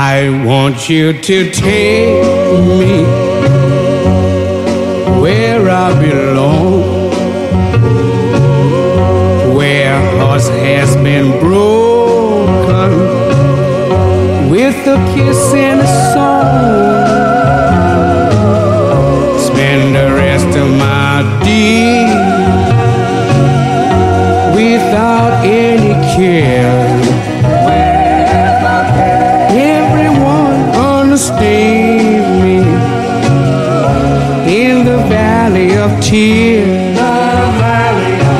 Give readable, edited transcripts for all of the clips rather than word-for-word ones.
I want you to take me where I belong, where hearts has been broken with a kiss and a song. Spend the rest of my days without any care. Understand me in the valley of tears. The valley of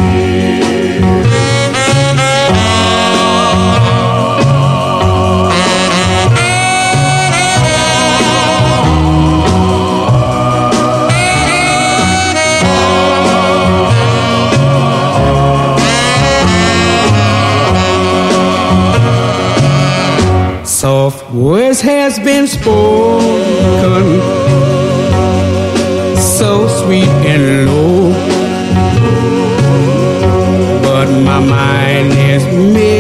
soft words has been spoken, so sweet and low, but my mind is made